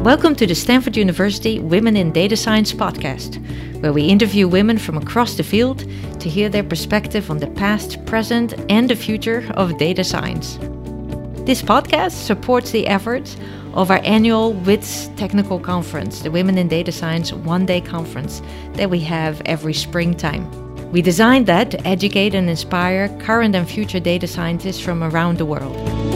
Welcome to the Stanford University Women in Data Science podcast, where we interview women from across the field to hear their perspective on the past, present, and the future of data science. This podcast supports the efforts of our annual WITS Technical Conference, the Women in Data Science one-day conference that we have every springtime. We designed that to educate and inspire current and future data scientists from around the world.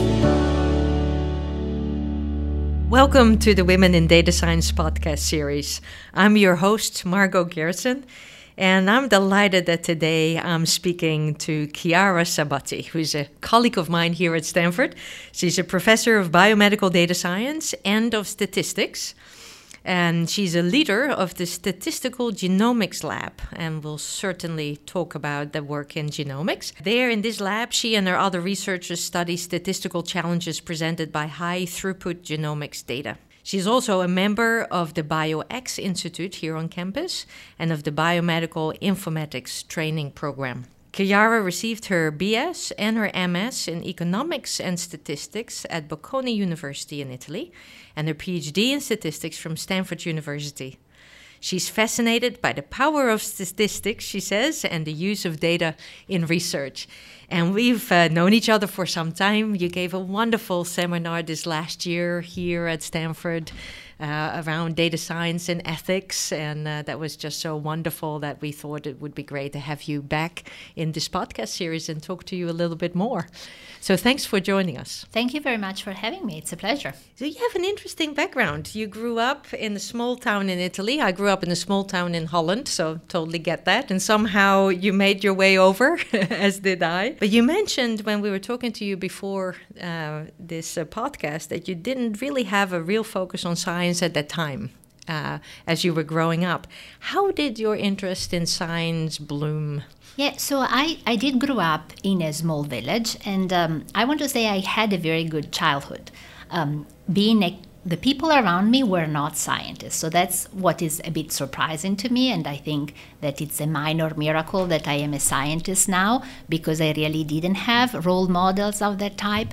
Welcome to the Women in Data Science podcast series. I'm your host, Margot Gerritsen, and I'm delighted that today I'm speaking to Chiara Sabatti, who's a colleague of mine here at Stanford. She's a professor of biomedical data science and of statistics, and she's a leader of the Statistical Genomics Lab, and we'll certainly talk about the work in genomics. There in this lab, she and her other researchers study statistical challenges presented by high-throughput genomics data. She's also a member of the BioX Institute here on campus and of the Biomedical Informatics Training Program. Chiara received her BS and her MS in Economics and Statistics at Bocconi University in Italy and her PhD in Statistics from Stanford University. She's fascinated by the power of statistics, she says, and the use of data in research. And we've known each other for some time. You gave a wonderful seminar this last year here at Stanford around data science and ethics, and that was just so wonderful that we thought it would be great to have you back in this podcast series and talk to you a little bit more. So thanks for joining us. Thank you very much for having me. It's a pleasure. So you have an interesting background. You grew up in a small town in Italy. I grew up in a small town in Holland, so totally get that. And somehow you made your way over, as did I. But you mentioned when we were talking to you before this podcast that you didn't really have a real focus on science at that time as you were growing up. How did your interest in science bloom? Yeah, so I did grow up in a small village, and I want to say I had a very good childhood. The people around me were not scientists, so that's what is a bit surprising to me, and I think that it's a minor miracle that I am a scientist now, because I really didn't have role models of that type.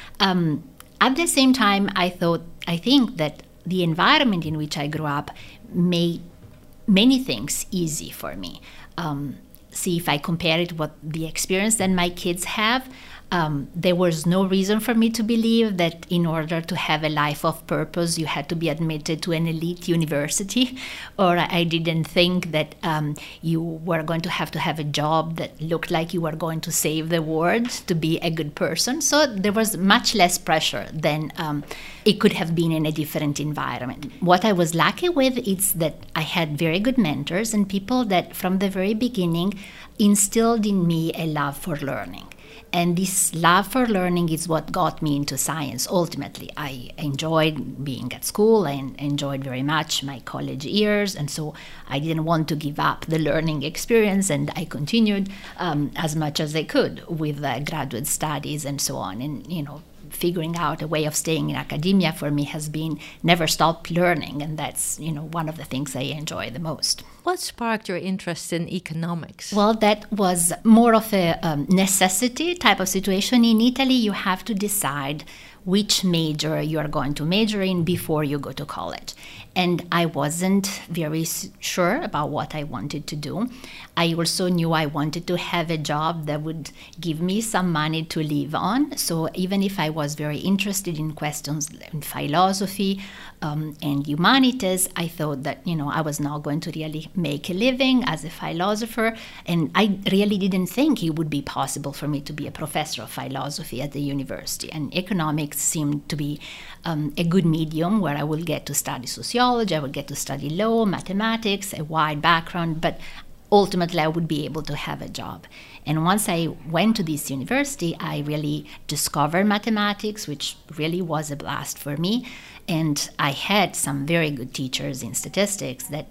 At the same time, I think that the environment in which I grew up made many things easy for me. See, if I compare it with the experience that my kids have, there was no reason for me to believe that in order to have a life of purpose, you had to be admitted to an elite university, or I didn't think that you were going to have a job that looked like you were going to save the world to be a good person. So there was much less pressure than it could have been in a different environment. What I was lucky with is that I had very good mentors and people that from the very beginning instilled in me a love for learning. And this love for learning is what got me into science. Ultimately, I enjoyed being at school. I enjoyed very much my college years. And so I didn't want to give up the learning experience. And I continued as much as I could with graduate studies and so on. And, figuring out a way of staying in academia for me has been never stop learning. And that's, one of the things I enjoy the most. What sparked your interest in economics? Well, that was more of a necessity type of situation. In Italy, you have to decide which major you are going to major in before you go to college. And I wasn't very sure about what I wanted to do. I also knew I wanted to have a job that would give me some money to live on. So even if I was very interested in questions in philosophy and humanities, I thought that, I was not going to really make a living as a philosopher. And I really didn't think it would be possible for me to be a professor of philosophy at the university. And economics seemed to be a good medium where I will get to study sociology, I will get to study law, mathematics, a wide background, but ultimately I would be able to have a job. And once I went to this university, I really discovered mathematics, which really was a blast for me. And I had some very good teachers in statistics that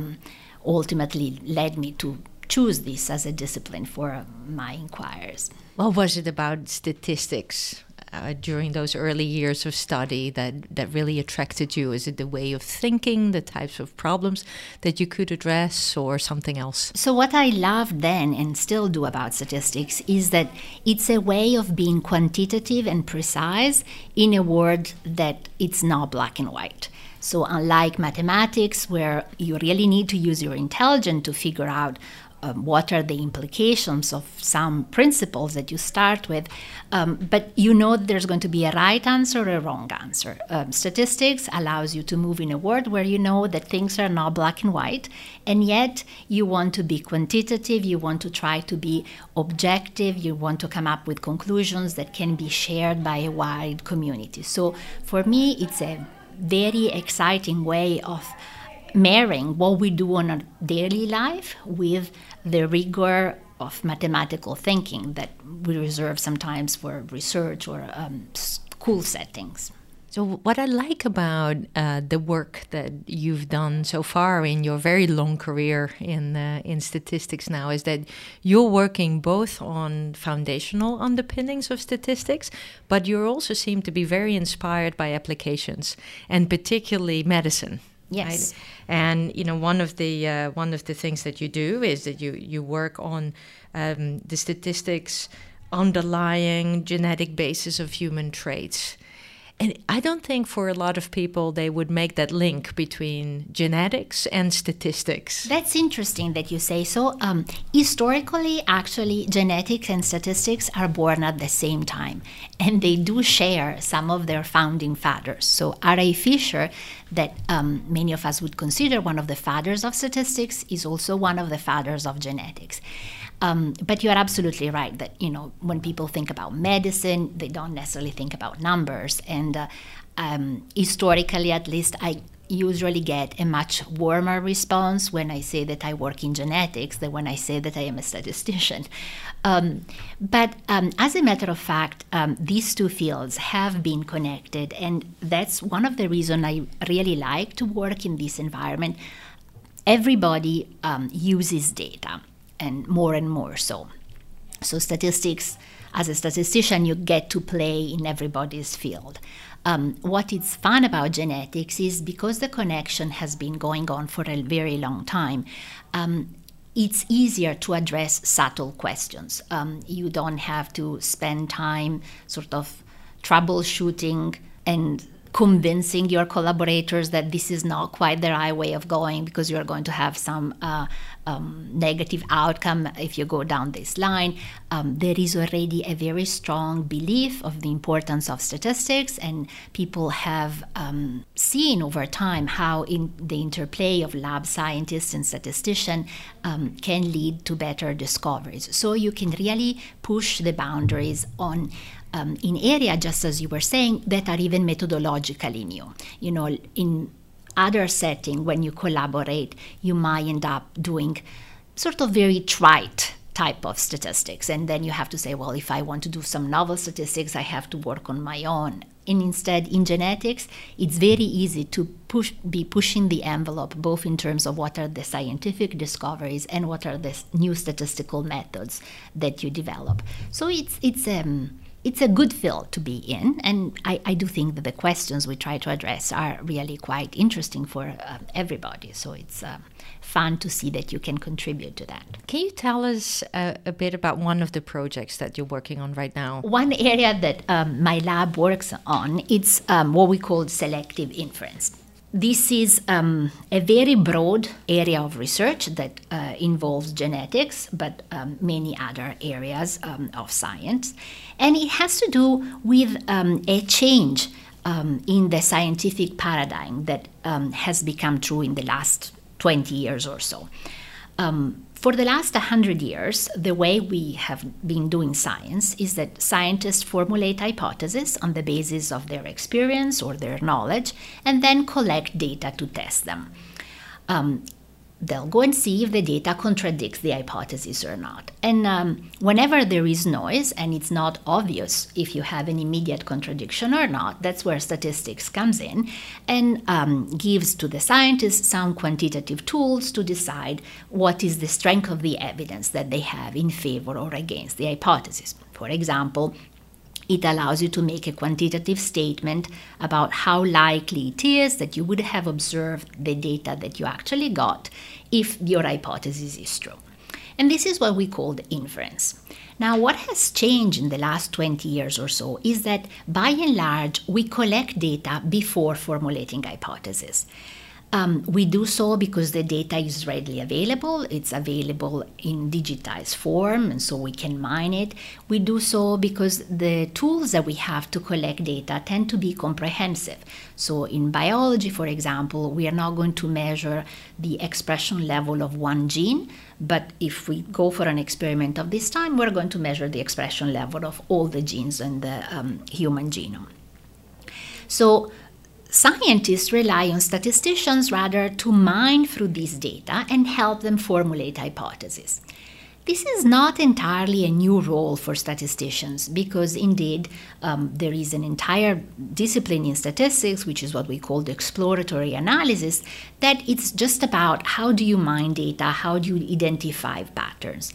ultimately led me to choose this as a discipline for my inquiries. What was it about statistics during those early years of study that really attracted you? Is it the way of thinking, the types of problems that you could address, or something else? So what I loved then and still do about statistics is that it's a way of being quantitative and precise in a world that it's not black and white. So unlike mathematics, where you really need to use your intelligence to figure out what are the implications of some principles that you start with, but you know there's going to be a right answer or a wrong answer. Statistics allows you to move in a world where you know that things are not black and white, and yet you want to be quantitative, you want to try to be objective, you want to come up with conclusions that can be shared by a wide community. So for me, it's a very exciting way of marrying what we do on a daily life with the rigor of mathematical thinking that we reserve sometimes for research or school settings. So what I like about the work that you've done so far in your very long career in statistics now is that you're working both on foundational underpinnings of statistics, but you also seem to be very inspired by applications, and particularly medicine. Yes. Right? And one of the things that you do is that you work on the statistics underlying genetic basis of human traits. And I don't think for a lot of people they would make that link between genetics and statistics. That's interesting that you say so. Historically, actually, genetics and statistics are born at the same time, and they do share some of their founding fathers. So R.A. Fisher, that many of us would consider one of the fathers of statistics, is also one of the fathers of genetics. But you're absolutely right that, when people think about medicine, they don't necessarily think about numbers. And historically, at least, I usually get a much warmer response when I say that I work in genetics than when I say that I am a statistician. But as a matter of fact, these two fields have been connected. And that's one of the reasons I really like to work in this environment. Everybody uses data, and more so. So statistics, as a statistician, you get to play in everybody's field. What is fun about genetics is because the connection has been going on for a very long time, it's easier to address subtle questions. You don't have to spend time sort of troubleshooting and convincing your collaborators that this is not quite the right way of going because you're going to have some negative outcome if you go down this line. There is already a very strong belief of the importance of statistics, and people have seen over time how in the interplay of lab scientists and statisticians can lead to better discoveries. So you can really push the boundaries on in area, just as you were saying, that are even methodologically new. In other setting, when you collaborate, you might end up doing sort of very trite type of statistics. And then you have to say, well, if I want to do some novel statistics, I have to work on my own. And instead, in genetics, it's very easy to be pushing the envelope, both in terms of what are the scientific discoveries and what are the new statistical methods that you develop. So it's a good field to be in, and I do think that the questions we try to address are really quite interesting for everybody. So it's fun to see that you can contribute to that. Can you tell us a bit about one of the projects that you're working on right now? One area that my lab works on, it's what we call selective inference. This is a very broad area of research that involves genetics, but many other areas of science. And it has to do with a change in the scientific paradigm that has become true in the last 20 years or so. For the last 100 years, the way we have been doing science is that scientists formulate hypotheses on the basis of their experience or their knowledge, and then collect data to test them. They'll go and see if the data contradicts the hypothesis or not. And whenever there is noise and it's not obvious if you have an immediate contradiction or not, that's where statistics comes in and gives to the scientists some quantitative tools to decide what is the strength of the evidence that they have in favor or against the hypothesis. For example, it allows you to make a quantitative statement about how likely it is that you would have observed the data that you actually got if your hypothesis is true. And this is what we call the inference. Now, what has changed in the last 20 years or so is that, by and large, we collect data before formulating hypotheses. We do so because the data is readily available. It's available in digitized form, and so we can mine it. We do so because the tools that we have to collect data tend to be comprehensive. So in biology, for example, we are not going to measure the expression level of one gene, but if we go for an experiment of this time, we're going to measure the expression level of all the genes in the human genome. So scientists rely on statisticians rather to mine through this data and help them formulate hypotheses. This is not entirely a new role for statisticians because indeed there is an entire discipline in statistics, which is what we call the exploratory analysis, that it's just about how do you mine data, how do you identify patterns.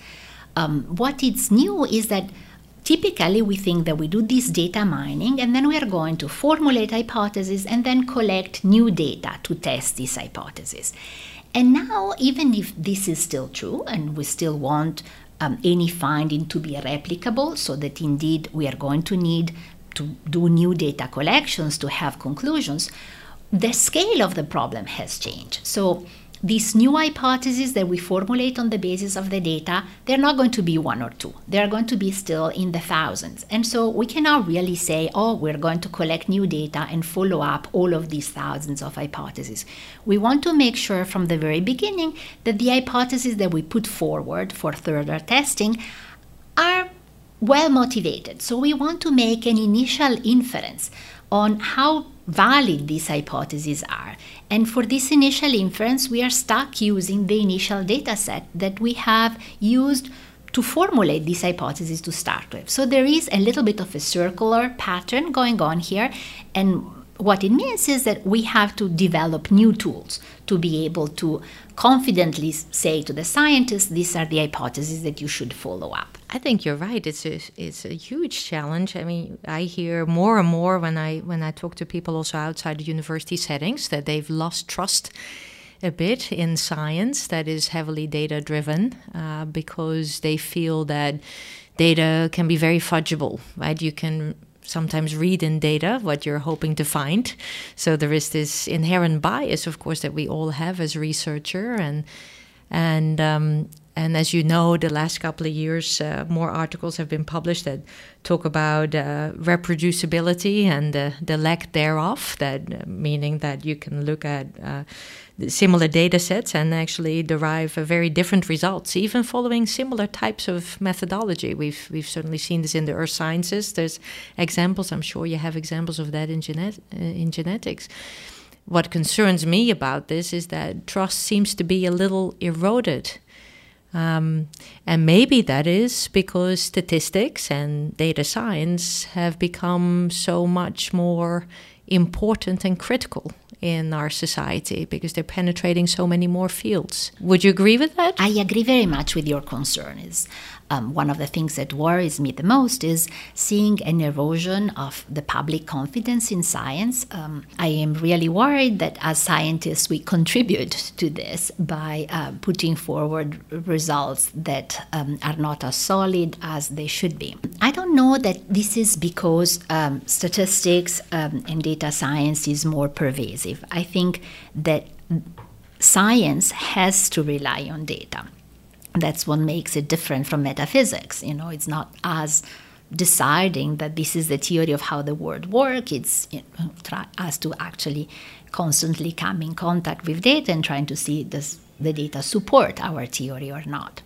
What is new is that typically, we think that we do this data mining and then we are going to formulate hypotheses and then collect new data to test these hypotheses. And now, even if this is still true and we still want any finding to be replicable so that indeed we are going to need to do new data collections to have conclusions, the scale of the problem has changed. So these new hypotheses that we formulate on the basis of the data, they're not going to be one or two. They're going to be still in the thousands. And so we cannot really say, oh, we're going to collect new data and follow up all of these thousands of hypotheses. We want to make sure from the very beginning that the hypotheses that we put forward for further testing are well motivated. So we want to make an initial inference on how valid these hypotheses are. And for this initial inference, we are stuck using the initial data set that we have used to formulate these hypotheses to start with. So there is a little bit of a circular pattern going on here. And what it means is that we have to develop new tools to be able to confidently say to the scientists, these are the hypotheses that you should follow up. I think you're right. It's a huge challenge. I mean, I hear more and more when I talk to people also outside the university settings that they've lost trust a bit in science that is heavily data-driven because they feel that data can be very fudgeable, right? You can sometimes read in data what you're hoping to find. So there is this inherent bias, of course, that we all have as a researcher. And as you know, the last couple of years, more articles have been published that talk about reproducibility and the lack thereof, that meaning that you can look at similar data sets and actually derive very different results, even following similar types of methodology. We've certainly seen this in the earth sciences. There's examples, I'm sure you have examples of that in genetics. What concerns me about this is that trust seems to be a little eroded. And maybe that is because statistics and data science have become so much more important and critical in our society because they're penetrating so many more fields. Would you agree with that? I agree very much with your concern. One of the things that worries me the most is seeing an erosion of the public confidence in science. I am really worried that as scientists we contribute to this by putting forward results that are not as solid as they should be. I don't know that this is because statistics and data science is more pervasive. I think that science has to rely on data. That's what makes it different from metaphysics. It's not us deciding that this is the theory of how the world works. It's try us to actually constantly come in contact with data and trying to see does the data support our theory or not.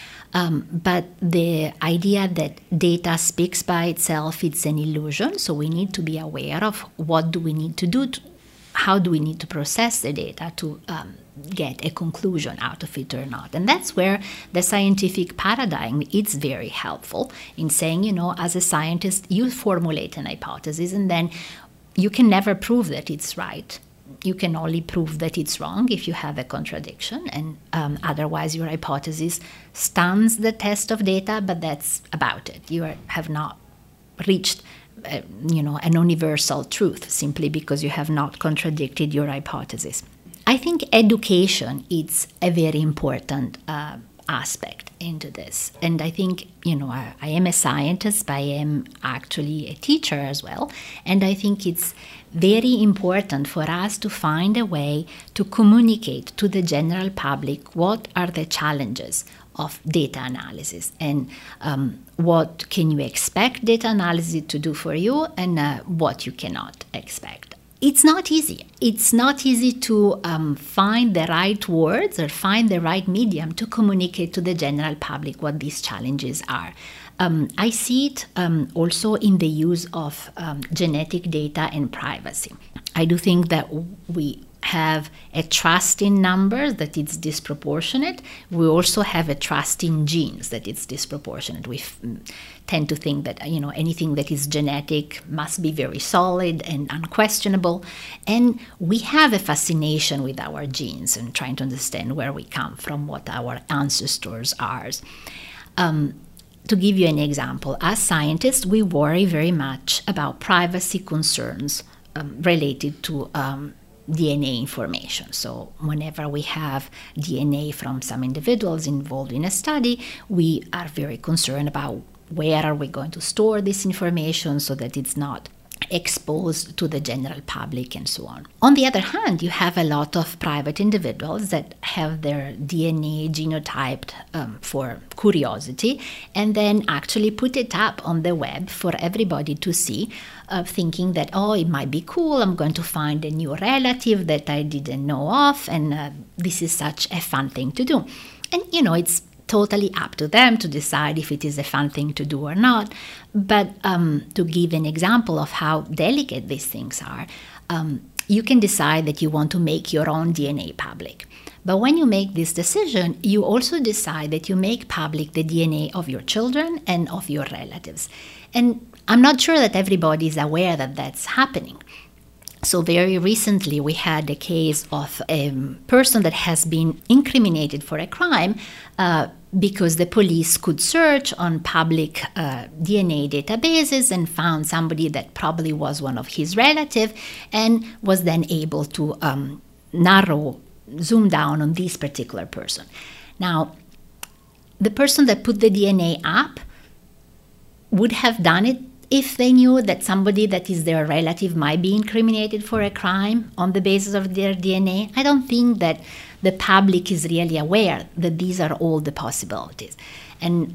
But the idea that data speaks by itself, it's an illusion. So we need to be aware of what do we need to do, how do we need to process the data to get a conclusion out of it or not. And that's where the scientific paradigm is very helpful in saying, as a scientist, you formulate an hypothesis and then you can never prove that it's right. You can only prove that it's wrong if you have a contradiction, and otherwise your hypothesis stands the test of data, but that's about it. You have not reached an universal truth simply because you have not contradicted your hypothesis. I think education is a very important aspect into this. And I think, I am a scientist, but I am actually a teacher as well. And I think it's very important for us to find a way to communicate to the general public what are the challenges of data analysis and what can you expect data analysis to do for you and what you cannot expect. It's not easy. It's not easy to find the right words or find the right medium to communicate to the general public what these challenges are. I see it also in the use of genetic data and privacy. I do think that we have a trust in numbers that it's disproportionate. We also have a trust in genes that it's disproportionate. We tend to think that anything that is genetic must be very solid and unquestionable. And we have a fascination with our genes and trying to understand where we come from, what our ancestors are. To give you an example, as scientists, we worry very much about privacy concerns related to DNA information. So whenever we have DNA from some individuals involved in a study, we are very concerned about where are we going to store this information so that it's not exposed to the general public and so on. On the other hand, you have a lot of private individuals that have their DNA genotyped for curiosity and then actually put it up on the web for everybody to see, thinking that, it might be cool, I'm going to find a new relative that I didn't know of, and this is such a fun thing to do. And, it's totally up to them to decide if it is a fun thing to do or not. But to give an example of how delicate these things are, you can decide that you want to make your own DNA public. But when you make this decision, you also decide that you make public the DNA of your children and of your relatives. And I'm not sure that everybody is aware that that's happening. So very recently, we had a case of a person that has been incriminated for a crime because the police could search on public DNA databases and found somebody that probably was one of his relatives and was then able to zoom down on this particular person. Now, the person that put the DNA up would have done it if they knew that somebody that is their relative might be incriminated for a crime on the basis of their DNA. I don't think that the public is really aware that these are all the possibilities. And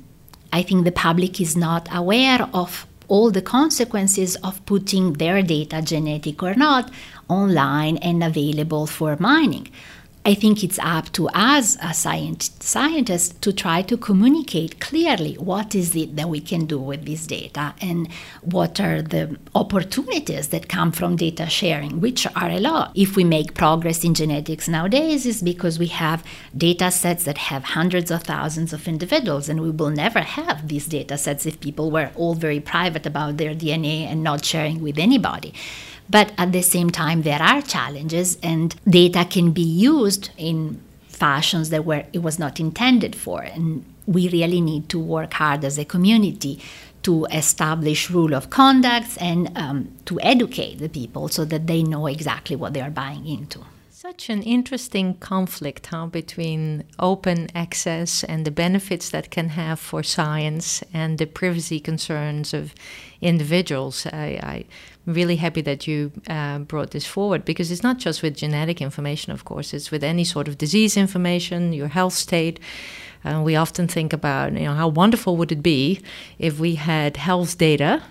I think the public is not aware of all the consequences of putting their data, genetic or not, online and available for mining. I think it's up to us as scientists to try to communicate clearly what is it that we can do with this data and what are the opportunities that come from data sharing, which are a lot. If we make progress in genetics nowadays, it's because we have data sets that have hundreds of thousands of individuals, and we will never have these data sets if people were all very private about their DNA and not sharing with anybody. But at the same time, there are challenges, and data can be used in fashions that it was not intended for. And we really need to work hard as a community to establish rule of conduct and to educate the people so that they know exactly what they are buying into. Such an interesting conflict between open access and the benefits that can have for science and the privacy concerns of individuals. I'm really happy that you brought this forward, because it's not just with genetic information, of course, it's with any sort of disease information, your health state. We often think about, how wonderful would it be if we had health data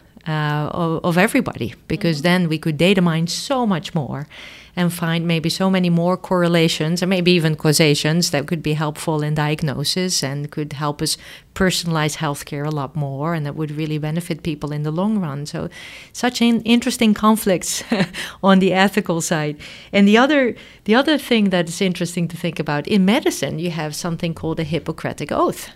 of everybody, because then we could data mine so much more and find maybe so many more correlations and maybe even causations that could be helpful in diagnosis and could help us personalize healthcare a lot more, and that would really benefit people in the long run. So such interesting conflicts on the ethical side. And the other thing that is interesting to think about, in medicine, you have something called a Hippocratic Oath,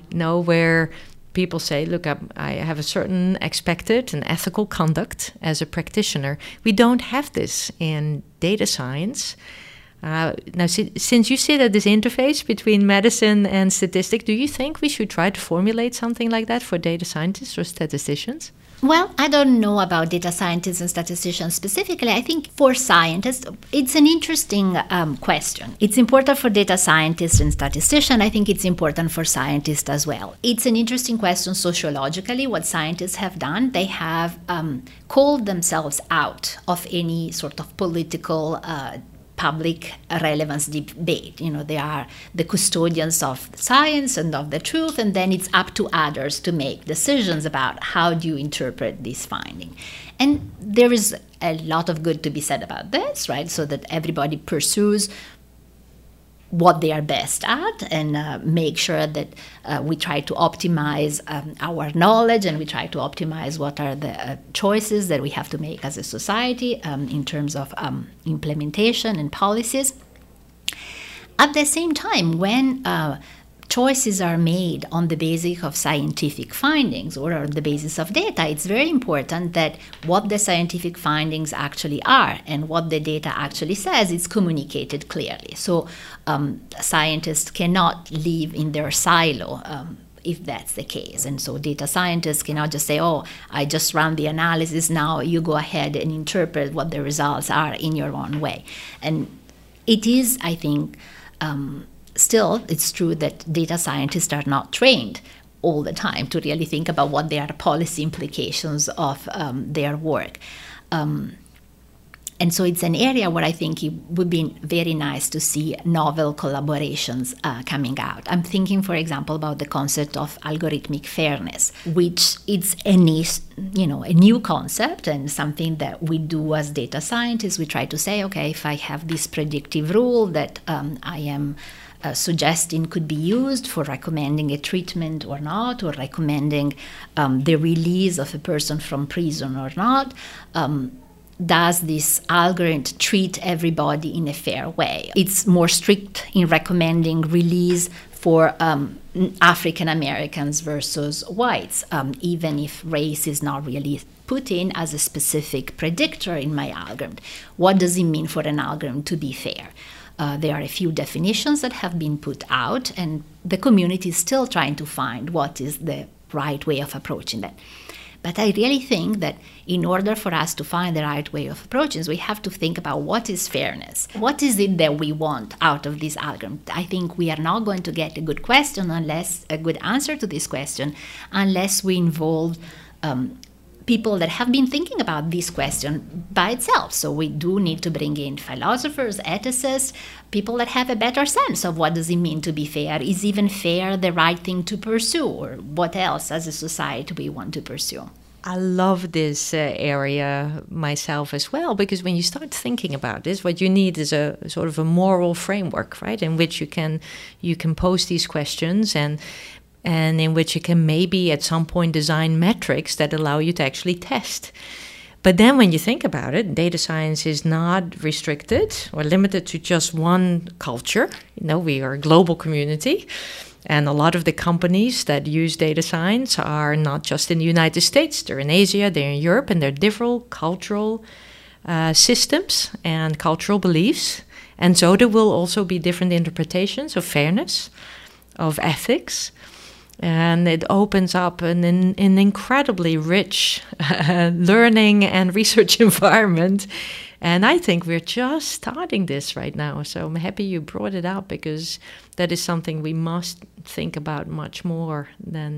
where people say, look, I have a certain expected and ethical conduct as a practitioner. We don't have this in data science. Now, since you sit at this interface between medicine and statistics, do you think we should try to formulate something like that for data scientists or statisticians? Well, I don't know about data scientists and statisticians specifically. I think for scientists, it's an interesting question. It's important for data scientists and statisticians. I think it's important for scientists as well. It's an interesting question sociologically. What scientists have done, they have called themselves out of any sort of political public relevance debate. You know, they are the custodians of science and of the truth, and then it's up to others to make decisions about how do you interpret this finding. And there is a lot of good to be said about this, right? So that everybody pursues what they are best at and make sure that we try to optimize our knowledge, and we try to optimize what are the choices that we have to make as a society in terms of implementation and policies. At the same time, when choices are made on the basis of scientific findings or on the basis of data, it's very important that what the scientific findings actually are and what the data actually says is communicated clearly. So scientists cannot live in their silo if that's the case. And so data scientists cannot just say, oh, I just ran the analysis, now you go ahead and interpret what the results are in your own way. And it is, I think, still, it's true that data scientists are not trained all the time to really think about what the policy implications of their work. And so it's an area where I think it would be very nice to see novel collaborations coming out. I'm thinking, for example, about the concept of algorithmic fairness, which is a new concept and something that we do as data scientists. We try to say, okay, if I have this predictive rule that I am suggesting could be used for recommending a treatment or not, or recommending the release of a person from prison or not, does this algorithm treat everybody in a fair way? It's more strict in recommending release for African Americans versus whites, even if race is not really put in as a specific predictor in my algorithm. What does it mean for an algorithm to be fair? There are a few definitions that have been put out, and the community is still trying to find what is the right way of approaching that. But I really think that in order for us to find the right way of approaching, we have to think about what is fairness. What is it that we want out of this algorithm? I think we are not going to get a good answer to this question unless we involve people that have been thinking about this question by itself. So we do need to bring in philosophers, ethicists, people that have a better sense of what does it mean to be fair. Is even fair the right thing to pursue, or what else as a society we want to pursue? I love this area myself as well, because when you start thinking about this, what you need is a sort of a moral framework, right, in which you can pose these questions and in which you can maybe at some point design metrics that allow you to actually test. But then when you think about it, data science is not restricted or limited to just one culture. We are a global community. And a lot of the companies that use data science are not just in the United States. They're in Asia, they're in Europe, and they're different cultural systems and cultural beliefs. And so there will also be different interpretations of fairness, of ethics. And it opens up an incredibly rich learning and research environment. And I think we're just starting this right now. So I'm happy you brought it up, because that is something we must think about much more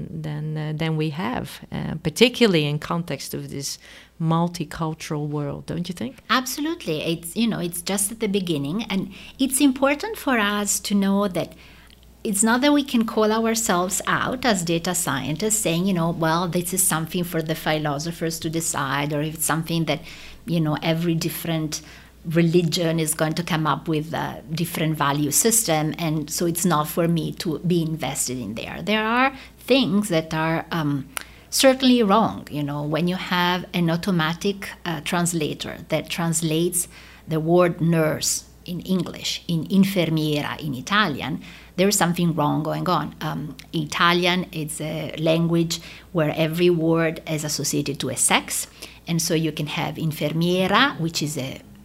than we have, particularly in context of this multicultural world, don't you think? Absolutely. It's just at the beginning. And it's important for us to know that it's not that we can call ourselves out as data scientists saying, well, this is something for the philosophers to decide, or if it's something that, every different religion is going to come up with a different value system, and so it's not for me to be invested in there. There are things that are certainly wrong. When you have an automatic translator that translates the word nurse in English, in infermiera in Italian, there is something wrong going on. Italian is a language where every word is associated to a sex. And so you can have infermiera, which is a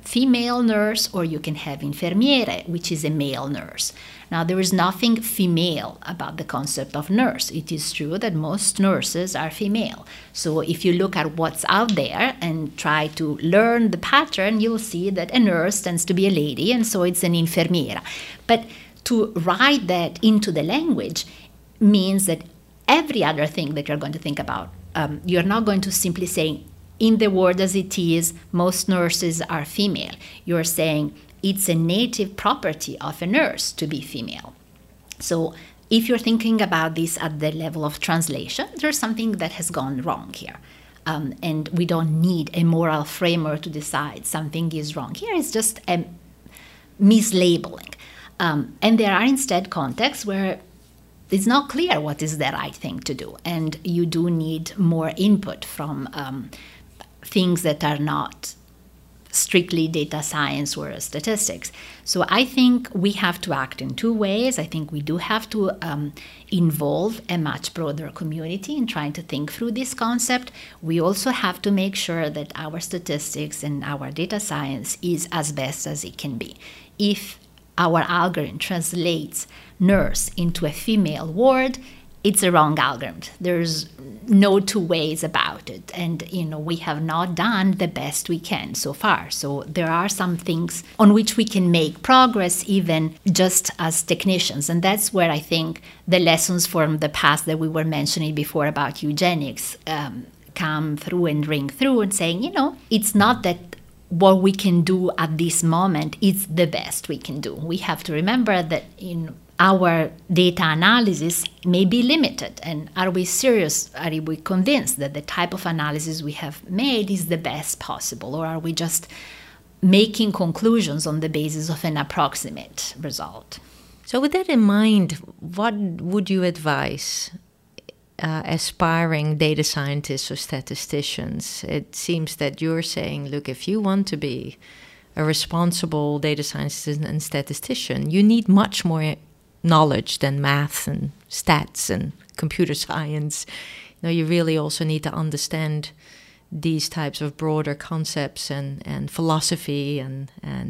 female nurse, or you can have infermiere, which is a male nurse. Now, there is nothing female about the concept of nurse. It is true that most nurses are female. So if you look at what's out there and try to learn the pattern, you'll see that a nurse tends to be a lady, and so it's an infermiera. But to write that into the language means that every other thing that you're going to think about, you're not going to simply say, in the word as it is, most nurses are female. You're saying it's a native property of a nurse to be female. So if you're thinking about this at the level of translation, there's something that has gone wrong here. And we don't need a moral framework to decide something is wrong. Here it's just a mislabeling. And there are instead contexts where it's not clear what is the right thing to do. And you do need more input from things that are not strictly data science or statistics. So I think we have to act in two ways. I think we do have to involve a much broader community in trying to think through this concept. We also have to make sure that our statistics and our data science is as best as it can be. If our algorithm translates nurse into a female word, it's a wrong algorithm. There's no two ways about it. And, we have not done the best we can so far. So there are some things on which we can make progress, even just as technicians. And that's where I think the lessons from the past that we were mentioning before about eugenics come through and ring through and saying, it's not that what we can do at this moment is the best we can do. We have to remember that our data analysis may be limited. And are we serious? Are we convinced that the type of analysis we have made is the best possible? Or are we just making conclusions on the basis of an approximate result? So with that in mind, what would you advise aspiring data scientists or statisticians? It seems that you're saying, look, if you want to be a responsible data scientist and statistician, you need much more knowledge than math and stats and computer science. You really also need to understand these types of broader concepts and philosophy and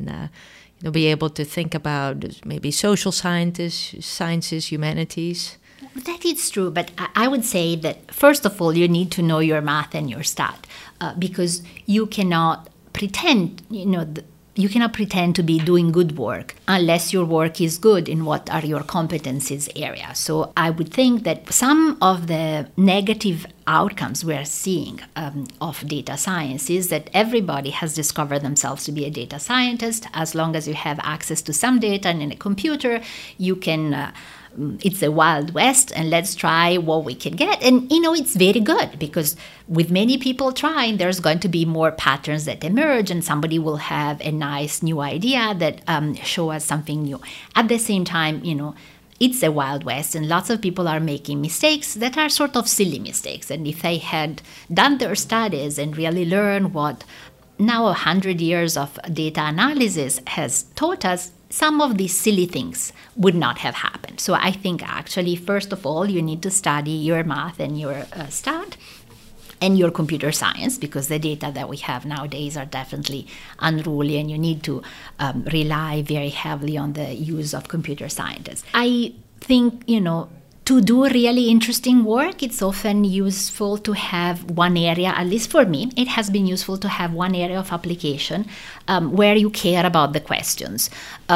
be able to think about maybe social sciences, humanities. That is true, but I would say that first of all, you need to know your math and your stat because you cannot pretend, you cannot pretend to be doing good work unless your work is good in what are your competencies area. So I would think that some of the negative outcomes we're seeing of data science is that everybody has discovered themselves to be a data scientist. As long as you have access to some data and in a computer, you can... it's a wild west, and let's try what we can get. And, it's very good because with many people trying, there's going to be more patterns that emerge and somebody will have a nice new idea that show us something new. At the same time, it's a wild west and lots of people are making mistakes that are sort of silly mistakes. And if they had done their studies and really learned what now 100 years of data analysis has taught us, some of these silly things would not have happened. So I think actually, first of all, you need to study your math and your stat and your computer science because the data that we have nowadays are definitely unruly and you need to rely very heavily on the use of computer scientists. I think, to do really interesting work, it's often useful to have one area, at least for me, it has been useful to have one area of application where you care about the questions.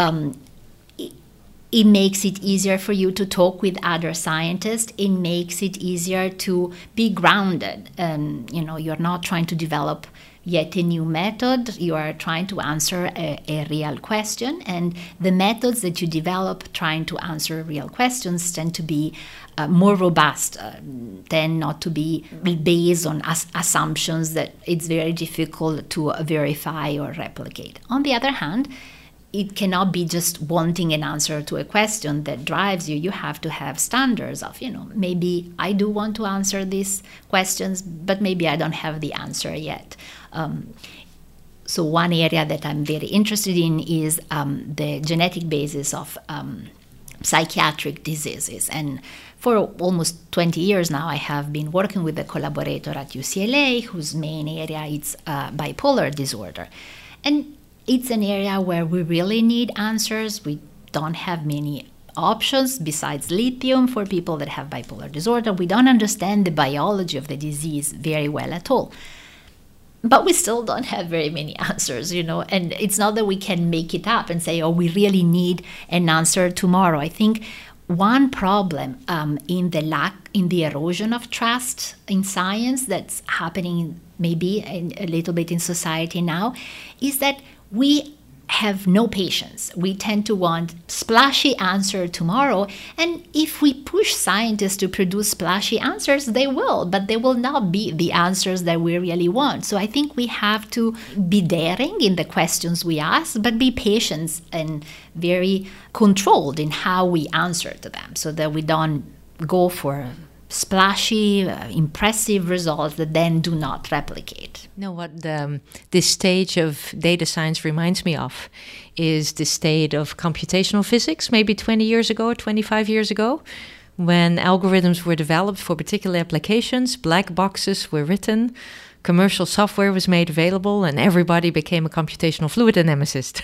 It makes it easier for you to talk with other scientists. It makes it easier to be grounded. You're not trying to develop yet a new method. You are trying to answer a real question. And the methods that you develop trying to answer real questions tend to be more robust, tend not to be based on assumptions that it's very difficult to verify or replicate. On the other hand, it cannot be just wanting an answer to a question that drives you. You have to have standards of, maybe I do want to answer these questions, but maybe I don't have the answer yet. So one area that I'm very interested in is the genetic basis of psychiatric diseases. And for almost 20 years now, I have been working with a collaborator at UCLA whose main area is bipolar disorder. And it's an area where we really need answers. We don't have many options besides lithium for people that have bipolar disorder. We don't understand the biology of the disease very well at all. But we still don't have very many answers, and it's not that we can make it up and say, oh, we really need an answer tomorrow. I think one problem in the erosion of trust in science that's happening maybe a little bit in society now is that we have no patience. We tend to want splashy answer tomorrow, and if we push scientists to produce splashy answers, they will, but they will not be the answers that we really want. So I think we have to be daring in the questions we ask, but be patient and very controlled in how we answer to them, so that we don't go for splashy, impressive results that then do not replicate. What this stage of data science reminds me of is the state of computational physics, maybe 20 years ago, 25 years ago, when algorithms were developed for particular applications, black boxes were written, commercial software was made available, and everybody became a computational fluid dynamicist.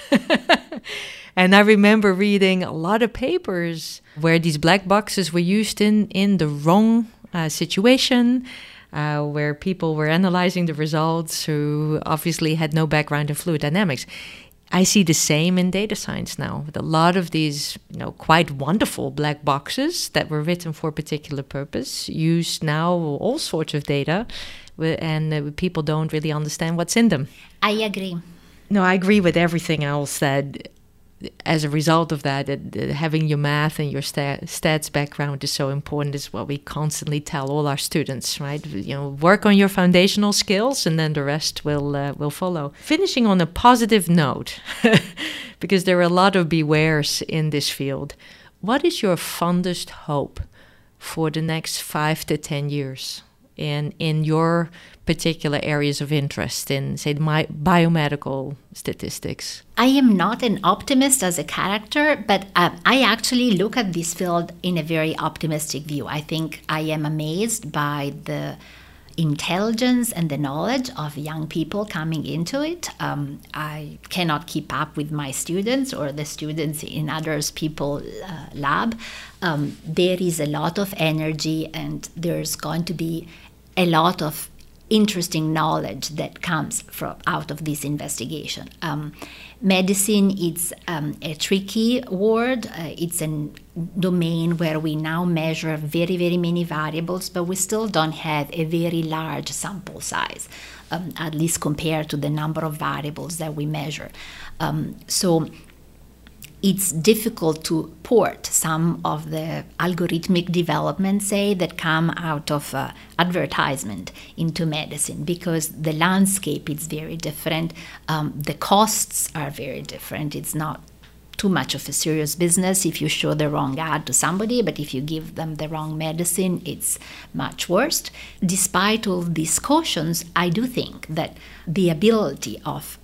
And I remember reading a lot of papers where these black boxes were used in the wrong situation, where people were analyzing the results who obviously had no background in fluid dynamics. I see the same in data science now, with a lot of these quite wonderful black boxes that were written for a particular purpose, used now all sorts of data, and people don't really understand what's in them. I agree. No, I agree with everything else that as a result of that, having your math and your stats background is so important. Is what we constantly tell all our students, right? Work on your foundational skills, and then the rest will follow. Finishing on a positive note, because there are a lot of bewares in this field. What is your fondest hope for the next 5 to 10 years in your particular areas of interest in, say, biomedical statistics? I am not an optimist as a character, but I actually look at this field in a very optimistic view. I think I am amazed by the intelligence and the knowledge of young people coming into it. I cannot keep up with my students or the students in others people's lab. There is a lot of energy, and there's going to be a lot of interesting knowledge that comes out of this investigation. Medicine is a tricky word. It's a domain where we now measure very, very many variables, but we still don't have a very large sample size, at least compared to the number of variables that we measure. So it's difficult to port some of the algorithmic developments, say, that come out of advertisement into medicine, because the landscape is very different. The costs are very different. It's not too much of a serious business if you show the wrong ad to somebody, but if you give them the wrong medicine, it's much worse. Despite all these cautions, I do think that the ability of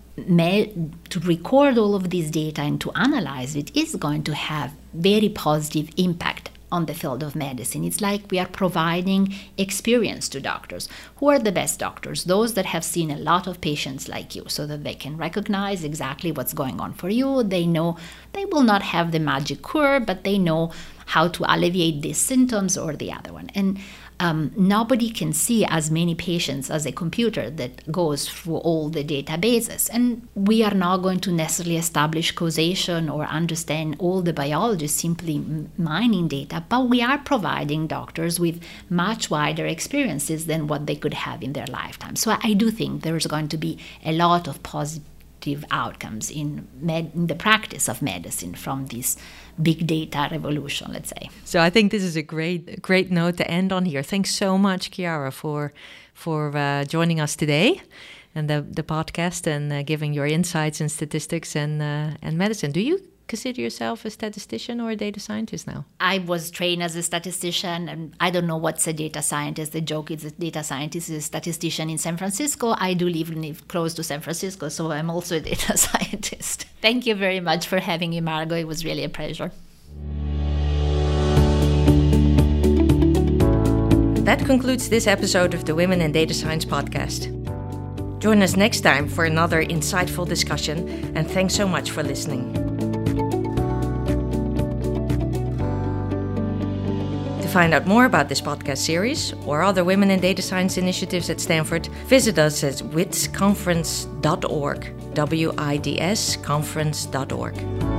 to record all of this data and to analyze it is going to have very positive impact on the field of medicine. It's like we are providing experience to doctors. Who are the best doctors? Those that have seen a lot of patients like you, so that they can recognize exactly what's going on for you. They know they will not have the magic cure, but they know how to alleviate these symptoms or the other one. And nobody can see as many patients as a computer that goes through all the databases. And we are not going to necessarily establish causation or understand all the biology simply mining data, but we are providing doctors with much wider experiences than what they could have in their lifetime. So I do think there's going to be a lot of positive outcomes in the practice of medicine from this big data revolution, let's say. So I think this is a great note to end on here. Thanks so much, Chiara, for joining us today and the podcast and giving your insights in statistics and medicine. Do you consider yourself a statistician or a data scientist now? I was trained as a statistician, and I don't know what's a data scientist. The joke is a data scientist is a statistician in San Francisco. I do live close to San Francisco, so I'm also a data scientist. Thank you very much for having me, Margot. It was really a pleasure. That concludes this episode of the Women in Data Science podcast. Join us next time for another insightful discussion, and thanks so much for listening. To find out more about this podcast series or other women in data science initiatives at Stanford, visit us at widsconference.org, WIDS conference.org.